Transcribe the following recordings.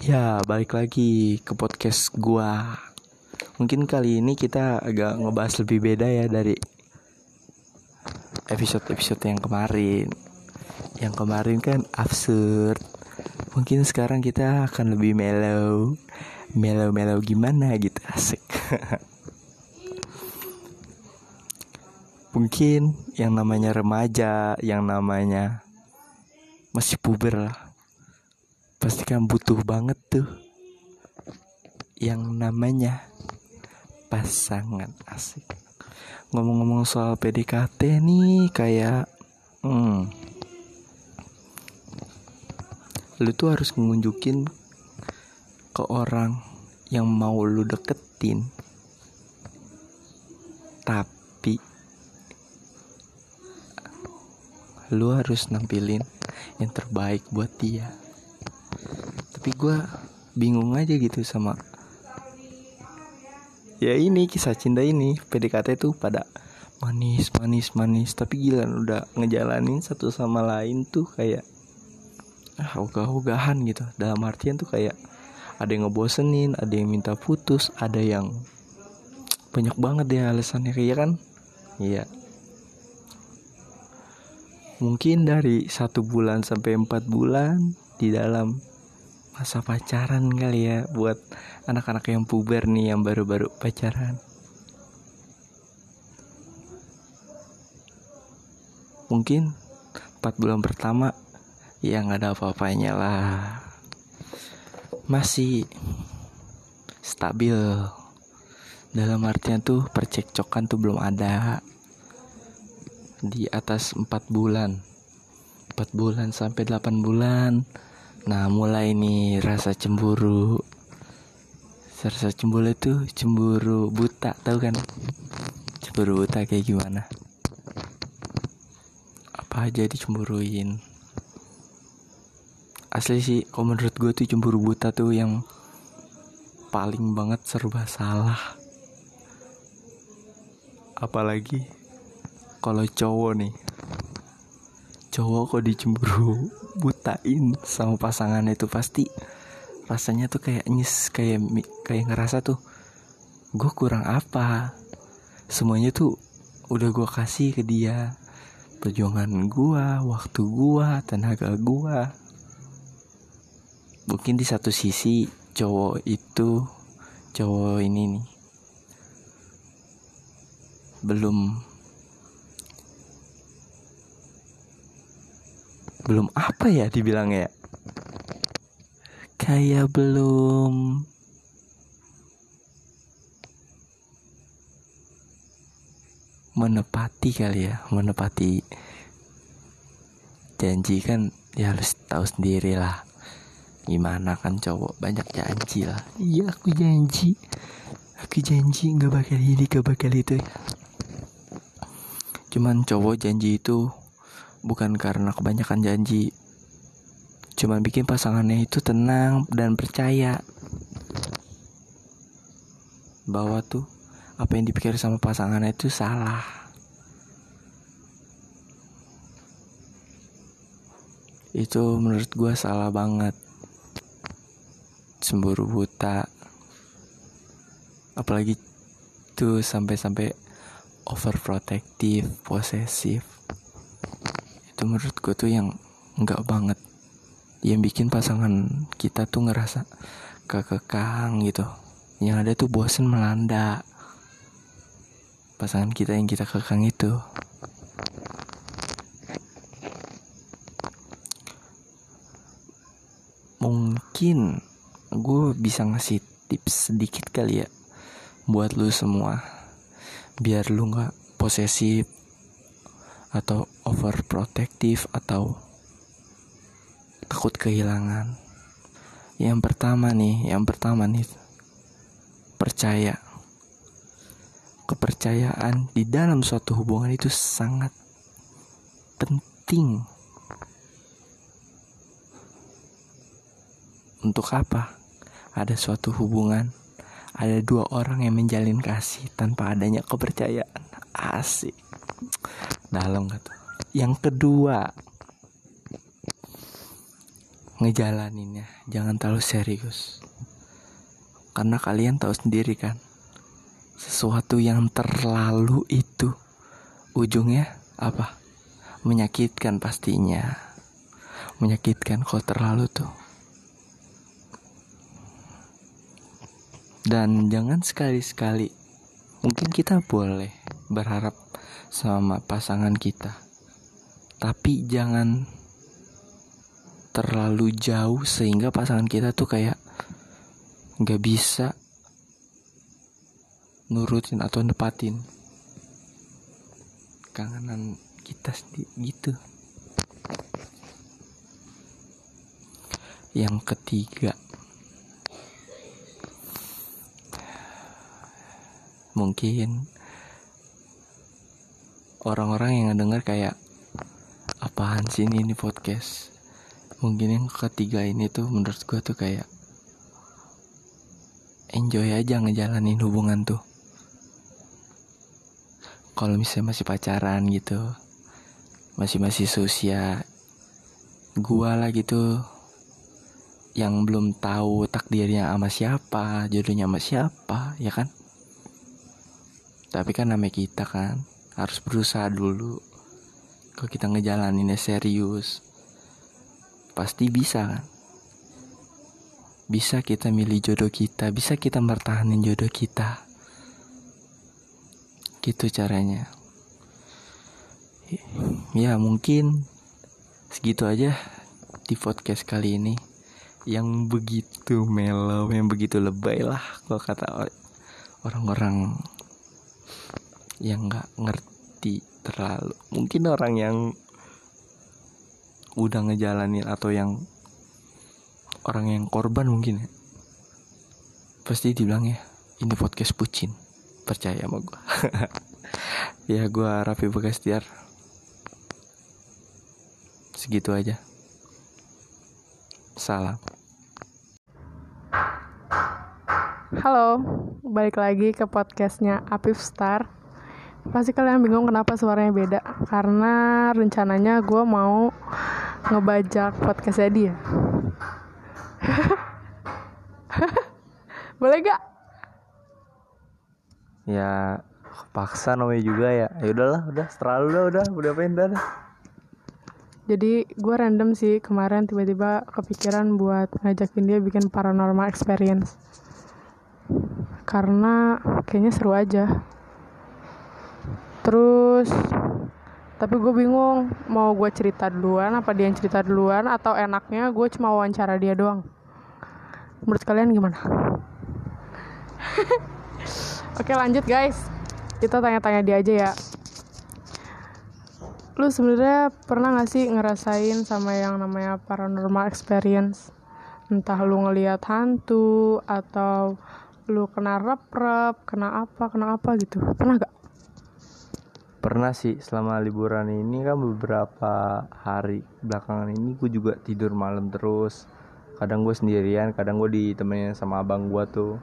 Ya, balik lagi ke podcast gua. Mungkin kali ini kita agak ngebahas lebih beda ya dari episode-episode yang kemarin. Yang kemarin kan absurd. Mungkin sekarang kita akan lebih mellow. Mellow gimana gitu, asik. Mungkin yang namanya remaja, yang namanya masih puber lah, pasti kan butuh banget tuh yang namanya pasangan, asik. Ngomong-ngomong soal PDKT nih, kayak lu tuh harus ngunjukin ke orang yang mau lu deketin, tapi lu harus nampilin yang terbaik buat dia. Tapi gue bingung aja gitu sama ya ini kisah cinta ini. PDKT tuh pada manis, tapi gila udah ngejalanin satu sama lain tuh kayak ogah-ogahan gitu. Dalam artian tuh kayak ada yang ngebosenin, ada yang minta putus, ada yang banyak banget deh alasannya, kayak kan. Iya, mungkin dari 1 bulan sampai 4 bulan di dalam masa pacaran kali ya, buat anak-anak yang puber nih, yang baru-baru pacaran. Mungkin 4 bulan pertama ya gak ada apa-apanya lah, masih stabil. Dalam artian tuh percekcokan tuh belum ada. Di atas 4 bulan sampai 8 bulan, nah mulai nih rasa cemburu. Rasa cemburu itu cemburu buta, tahu kan? Cemburu buta kayak gimana? Apa aja dicemburuin. Asli sih, kalau menurut gue tuh cemburu buta tuh yang paling banget serba salah. Apalagi kalau cowok nih, cowok kok dicemburu butain sama pasangannya itu pasti rasanya tuh kayak kayak ngerasa tuh gue kurang apa. Semuanya tuh udah gue kasih ke dia, perjuangan gue, waktu gue, tenaga gue. Mungkin di satu sisi cowok ini nih belum apa ya dibilangnya, kayak belum menepati janji kan. Ya harus tahu sendiri lah gimana kan, cowok banyak janji lah. Iya, aku janji gak bakal ini, gak bakal itu. Cuman cowok janji itu bukan karena kebanyakan janji, cuman bikin pasangannya itu tenang dan percaya bahwa tuh apa yang dipikir sama pasangannya itu salah. Itu menurut gue salah banget. Cemburu buta, apalagi tuh sampai overprotective, posesif. Itu menurut gue tuh yang enggak banget, yang bikin pasangan kita tuh ngerasa kekang gitu. Yang ada tuh bosen melanda pasangan kita yang kita kekang itu. Mungkin gue bisa ngasih tips sedikit kali ya buat lu semua, biar lu gak posesif atau overprotective atau takut kehilangan. Yang pertama nih percaya. Kepercayaan di dalam suatu hubungan itu sangat penting. Untuk apa ada suatu hubungan? Ada 2 orang yang menjalin kasih tanpa adanya kepercayaan. Asik, dalam kata. Yang kedua, ngejalaninnya jangan terlalu serius. Karena kalian tahu sendiri kan, sesuatu yang terlalu itu ujungnya apa? Menyakitkan pastinya. Menyakitkan kalau terlalu tuh. Dan jangan sekali-sekali, mungkin kita boleh berharap sama pasangan kita, tapi jangan terlalu jauh sehingga pasangan kita tuh kayak gak bisa nurutin atau nepatin kangenan kita sendiri gitu. Yang ketiga, mungkin orang-orang yang ngedenger kayak apaan sih ini podcast. Mungkin yang ketiga ini tuh menurut gue tuh kayak enjoy aja ngejalanin hubungan tuh. Kalau misalnya masih pacaran gitu, masih usia gua lah gitu, yang belum tahu takdirnya sama siapa, jodohnya sama siapa, ya kan? Tapi kan namanya kita kan harus berusaha dulu. Kalau kita ngejalaninnya serius, pasti bisa kan? Bisa kita milih jodoh kita, bisa kita mertahanin jodoh kita. Gitu caranya. Ya mungkin segitu aja di podcast kali ini, yang begitu mellow, yang begitu lebay lah kalau kata orang-orang yang gak ngerti terlalu. Mungkin orang yang udah ngejalanin atau yang orang yang korban mungkin ya, pasti dibilang ya ini podcast bucin. Percaya sama gue. Ya gue Raffi Bagastiar. Segitu aja. Salam. Halo, balik lagi ke podcastnya Apif Star. Pasti kalian bingung kenapa suaranya beda. Karena rencananya gue mau ngebajak podcastnya dia. Boleh gak? Ya paksa namanya juga ya. Ya udahlah, udah terlalu udah pengen dah. Jadi gue random sih kemarin tiba-tiba kepikiran buat ngajakin dia bikin paranormal experience. Karena kayaknya seru aja. Terus tapi gue bingung mau gue cerita duluan apa dia yang cerita duluan, atau enaknya gue cuma wawancara dia doang. Menurut kalian gimana? Oke lanjut guys, kita tanya-tanya dia aja ya. Lu sebenarnya pernah gak sih ngerasain sama yang namanya paranormal experience? Entah lu ngelihat hantu, atau lu kena rep-rep, kena apa gitu. Pernah gak? Pernah sih, selama liburan ini kan beberapa hari belakangan ini gue juga tidur malam terus. Kadang gue sendirian, kadang gue ditemenin sama abang gue tuh.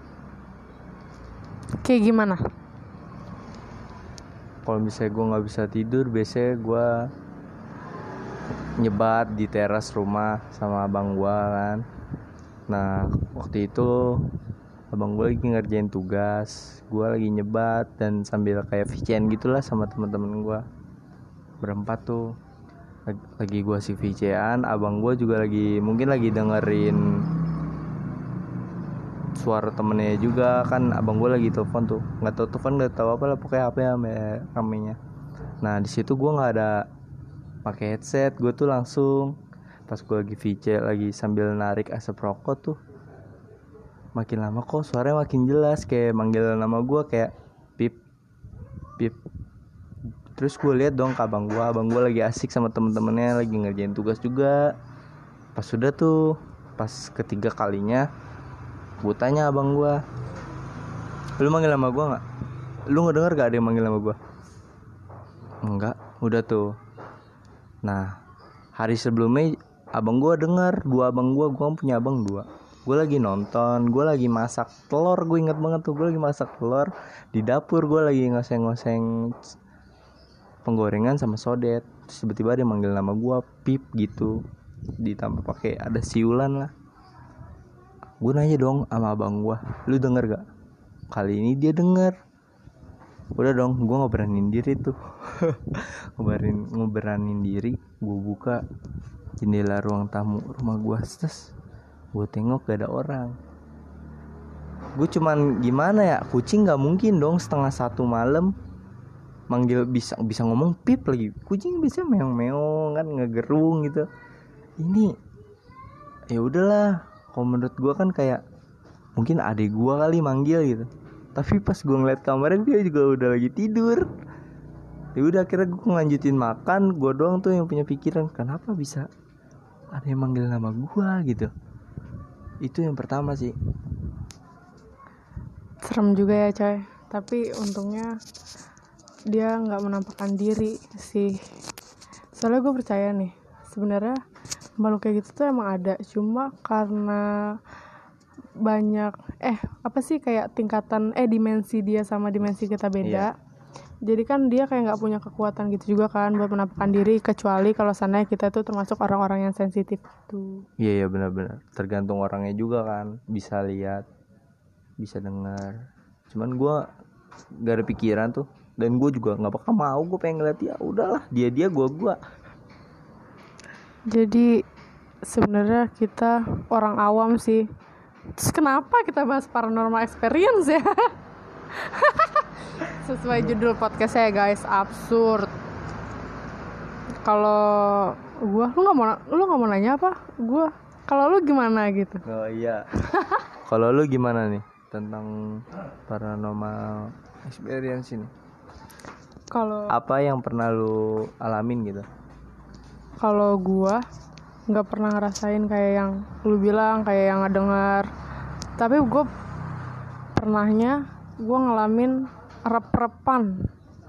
Kayak gimana? Kalau misalnya gue gak bisa tidur, biasanya gue nyebat di teras rumah sama abang gue kan. Nah waktu itu abang gue lagi ngerjain tugas, gue lagi nyebat dan sambil kayak VCN gitulah sama teman-teman gue berempat tuh. Lagi gue si VCN, abang gue juga mungkin lagi dengerin suara temennya juga kan. Abang gue lagi telepon tuh, nggak tahu apa lah, pokoknya HP ramenya. Nah di situ gue nggak ada pakai headset, gue tuh langsung pas gue lagi VC lagi sambil narik asap rokok tuh, makin lama kok suaranya makin jelas, kayak manggil nama gue kayak pip pip. Terus gue lihat dong ke abang gue lagi asik sama temen-temennya lagi ngerjain tugas juga. Pas sudah tuh, pas ketiga kalinya gue tanya abang gue, lu manggil nama gue nggak? Lu ngedenger gak ada yang manggil nama gue? Enggak, udah tuh. Nah hari sebelumnya abang gue denger, dua abang gue punya abang dua. Gue lagi nonton, gue lagi masak telur, gue inget banget tuh, gue lagi masak telur di dapur, gue lagi ngoseng-ngoseng penggorengan sama sodet. Terus tiba-tiba dia manggil nama gue, pip gitu. ditambah pakai ada siulan lah. Gue nanya dong sama abang gue, lu denger gak? Kali ini dia denger. Udah dong, gue ngeberanin diri tuh. ngeberanin diri. Gue buka jendela ruang tamu rumah gue, terus gue tengok gak ada orang. Gue cuman gimana ya, kucing gak mungkin dong 1:30 malam manggil, bisa ngomong pip lagi. Kucing bisa meong-meong kan, ngegerung gitu. Ini ya udahlah, kalau menurut gue kan kayak mungkin adik gue kali manggil gitu. Tapi pas gue ngeliat kamarnya dia juga udah lagi tidur. Ya udah akhirnya gue ngelanjutin makan. Gue doang tuh yang punya pikiran, kenapa bisa ada yang manggil nama gue gitu. Itu yang pertama sih. Serem juga ya coy, tapi untungnya dia nggak menampakkan diri sih. Soalnya gue percaya nih, sebenarnya makhluk kayak gitu tuh emang ada, cuma karena banyak kayak tingkatan dimensi dia sama dimensi kita beda. Jadi kan dia kayak nggak punya kekuatan gitu juga kan buat menampakkan diri, kecuali kalau sana kita tuh termasuk orang-orang yang sensitif tuh. Iya benar-benar, tergantung orangnya juga kan, bisa lihat, bisa dengar. Cuman gue gak ada pikiran tuh, dan gue juga nggak bakal mau. Gue pengen ngeliat ya udahlah, dia gue. Jadi sebenarnya kita orang awam sih. Terus kenapa kita bahas paranormal experience ya? Sesuai judul podcast saya guys, absurd. Kalau gua, lu nggak mau nanya apa? Gua, kalau lu gimana gitu? Oh iya. Kalau lu gimana nih tentang paranormal experience ini? Kalau apa yang pernah lu alamin gitu? Kalau gua nggak pernah ngerasain kayak yang lu bilang, kayak yang ngedengar. Tapi gue pernahnya gue ngalamin rep-repan.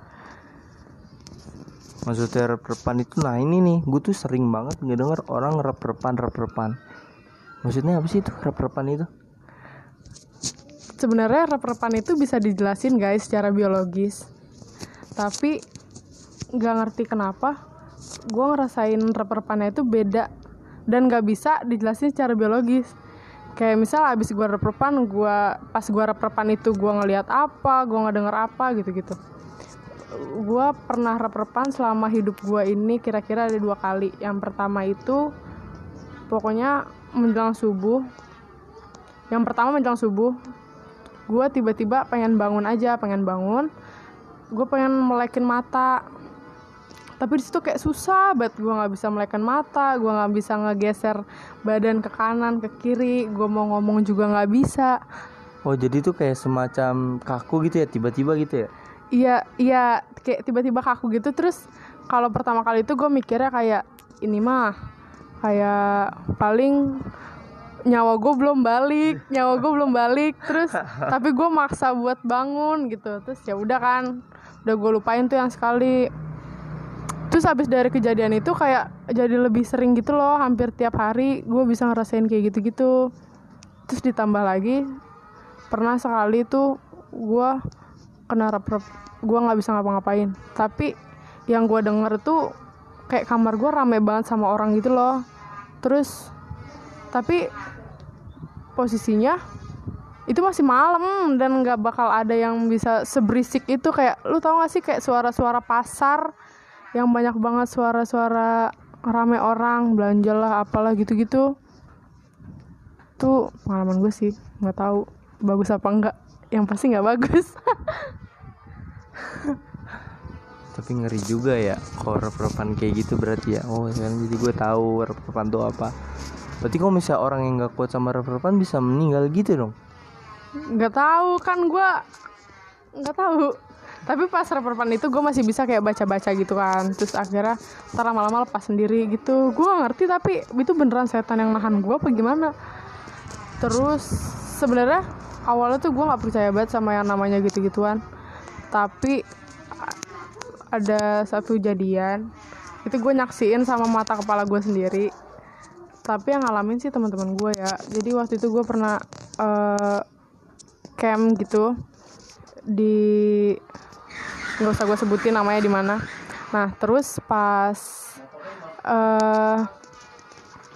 Maksudnya rep-repan itu, nah ini nih, gue tuh sering banget ngedenger orang rep-repan. Maksudnya apa sih itu rep-repan itu? Sebenarnya rep-repan itu bisa dijelasin guys secara biologis. Tapi nggak ngerti kenapa gue ngerasain rep-repannya itu beda dan nggak bisa dijelasin secara biologis. Kayak misal abis gue rep-repan, pas gue rep-repan itu gue ngelihat apa, gue ngedenger apa gitu-gitu. Gue pernah rep-repan selama hidup gue ini kira-kira ada 2 kali. Yang pertama itu pokoknya menjelang subuh. Yang pertama menjelang subuh, gue tiba-tiba pengen bangun. Gue pengen melekin mata, tapi di situ kayak susah banget, gue nggak bisa melekin mata, gue nggak bisa ngegeser badan ke kanan ke kiri, gue mau ngomong juga nggak bisa. Oh jadi itu kayak semacam kaku gitu ya, tiba-tiba gitu ya? Iya kayak tiba-tiba kaku gitu. Terus kalau pertama kali itu gue mikirnya kayak ini mah kayak paling nyawa gue belum balik terus tapi gue maksa buat bangun gitu. Terus ya udah kan, udah gue lupain tuh yang sekali. Terus abis dari kejadian itu kayak jadi lebih sering gitu loh, hampir tiap hari gue bisa ngerasain kayak gitu-gitu. Terus ditambah lagi pernah sekali tuh gue kena rep-rep, gue nggak bisa ngapa-ngapain. Tapi yang gue denger tuh kayak kamar gue rame banget sama orang gitu loh. Terus tapi posisinya itu masih malam dan nggak bakal ada yang bisa seberisik itu. Kayak lu tau gak sih kayak suara-suara pasar yang banyak banget, suara-suara rame orang belanja lah apalah gitu-gitu. Tuh pengalaman gue sih, nggak tahu bagus apa enggak, yang pasti nggak bagus. Tapi ngeri juga ya kalau rep-repan kayak gitu berarti ya. Oh sekarang jadi gue tahu rep-repan tuh apa. Berarti kalau misalnya orang yang nggak kuat sama rep-repan bisa meninggal gitu dong? Nggak tahu kan, gue nggak tahu. Tapi pas rep-repan itu gue masih bisa kayak baca-baca gitu kan. Terus akhirnya ntar lama-lama lepas sendiri gitu. Gue gak ngerti tapi itu beneran setan yang nahan gue apa gimana. Terus sebenarnya awalnya tuh gue gak percaya banget sama yang namanya gitu-gituan. Tapi ada satu kejadian, itu gue nyaksiin sama mata kepala gue sendiri. Tapi yang ngalamin sih teman-teman gue ya. Jadi waktu itu gue pernah camp gitu di, nggak usah gue sebutin namanya di mana. Nah terus pas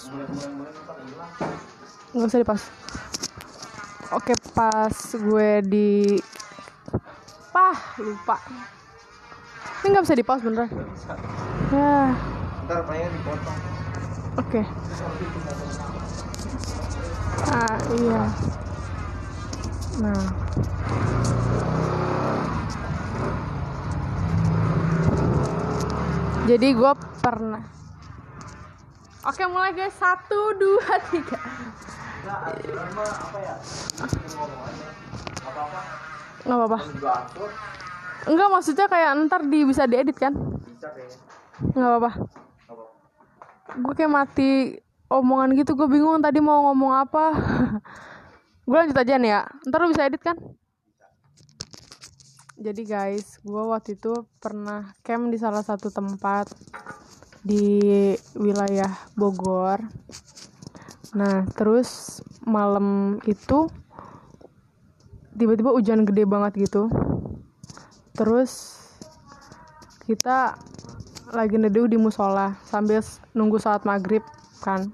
Nggak usah di-pause. Oke, pas gue lupa. Ini nggak bisa di-pause beneran. Ya. Ntar apanya dipotong. Oke. Iya. Nah. Jadi gue pernah. Oke, mulai guys. 1, 2, 3. Nggak apa-apa. Enggak, maksudnya kayak ntar bisa diedit kan? Nggak apa-apa. Gue kayak mati omongan gitu. Gue bingung tadi mau ngomong apa. Gue lanjut aja nih ya. Ntar lu bisa edit kan? Jadi guys, gue waktu itu pernah camp di salah satu tempat di wilayah Bogor. Nah, terus malam itu tiba-tiba hujan gede banget gitu. Terus kita lagi neduh di musola sambil nunggu salat maghrib kan.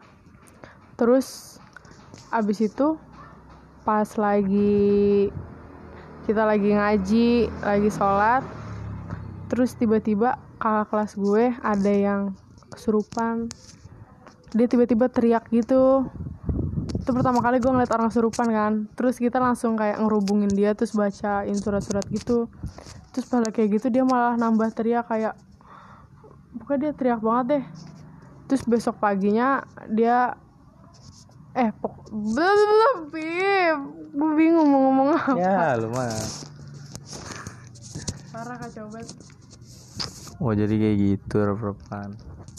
Terus abis itu pas kita lagi ngaji, lagi sholat, terus tiba-tiba kakak kelas gue ada yang kesurupan. Dia tiba-tiba teriak gitu. Itu pertama kali gue ngeliat orang kesurupan kan. Terus kita langsung kayak ngerubungin dia, terus bacain surat-surat gitu. Terus pada kayak gitu dia malah nambah teriak kayak, pokoknya dia teriak banget deh. Terus besok paginya dia gue bingung mau ngomong apa. Ya lumayan. Parah, kacau banget. Oh jadi kayak gitu rep-repan.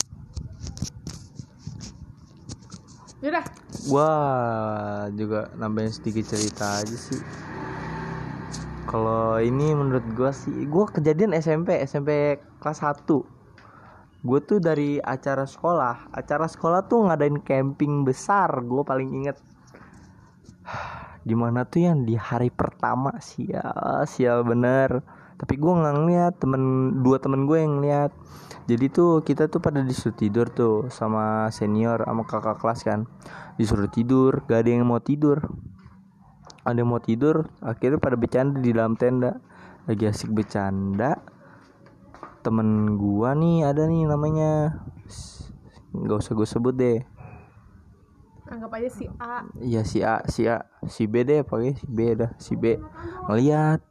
Yaudah. Gua juga nambahin sedikit cerita aja sih. Kalau ini menurut gua sih, gua kejadian SMP kelas 1. Gue tuh dari acara sekolah tuh ngadain camping besar. Gue paling inget dimana tuh yang di hari pertama. Sial bener. Tapi gue nggak ngeliat, dua temen gue yang ngeliat. Jadi tuh kita tuh pada disuruh tidur tuh sama senior sama kakak kelas kan. Disuruh tidur, gak ada yang mau tidur. Ada yang mau tidur, akhirnya pada bercanda di dalam tenda. Lagi asik bercanda, temen gua nih ada nih namanya, nggak usah gue sebut deh, anggap aja si A. Iya si B deh, pakai si B ngeliat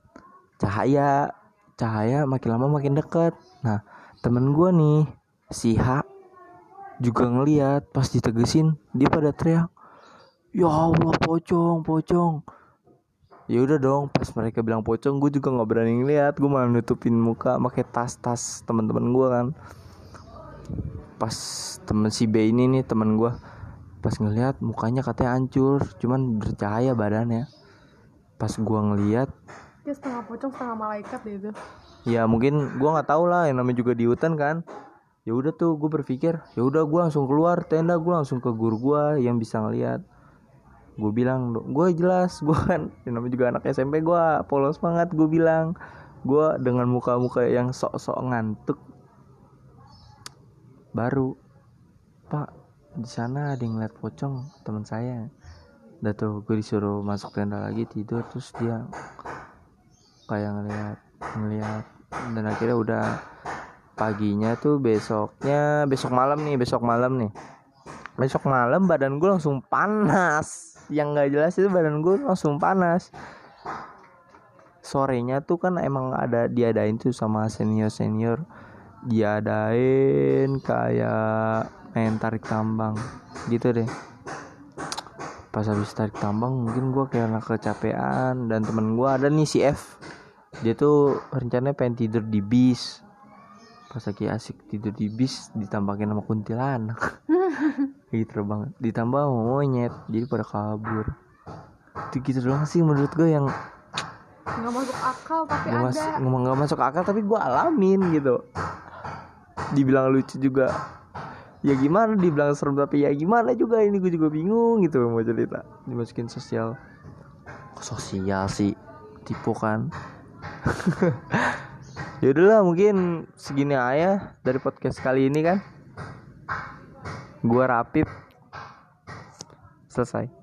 cahaya makin lama makin deket. Nah temen gua nih si H juga ngeliat. Pas ditegesin dia pada teriak, ya Allah pocong. Ya udah dong, pas mereka bilang pocong, gue juga nggak berani ngeliat. Gue malah nutupin muka, pakai tas teman-teman gue kan. Pas temen si B ini nih teman gue, pas ngeliat mukanya katanya hancur, cuman bercahaya badannya. Pas gue ngeliat, dia setengah pocong setengah malaikat deh itu. Ya mungkin gue nggak tahu lah, yang namanya juga di hutan kan. Ya udah tuh gue berpikir, ya udah gue langsung keluar tenda, gue langsung ke guru gue yang bisa ngeliat. Gue bilang, gue jelas, gue kan namanya juga anak SMP, gue polos banget. Gue bilang, gue dengan muka-muka yang sok-sok ngantuk, baru, Pak, di sana ada yang ngeliat pocong teman saya. Udah tuh gue disuruh masuk tenda lagi tidur, terus dia kayak ngeliat, dan akhirnya udah paginya tuh besok malam badan gue langsung panas. Yang nggak jelas itu badan gue langsung panas. Sorenya tuh kan emang diadain tuh sama senior, diadain kayak main tarik tambang gitu deh. Pas habis tarik tambang mungkin gue kayak kecapean, dan temen gue ada nih si F, dia tuh rencananya pengen tidur di bis. Pas lagi asik tidur di bis ditambahin sama kuntilanak. Gitu banget, ditambah sama monyet, jadi pada kabur. Itu gitu doang sih menurut gue yang nggak masuk akal, tapi nggak masuk akal, tapi gue alamin gitu. Dibilang lucu juga ya gimana, dibilang serem tapi ya gimana juga, ini gue juga bingung gitu mau cerita. Dimasukin sosial sih, tipu kan. Ya udahlah, mungkin segini aja dari podcast kali ini kan. Gua Rapip. Selesai.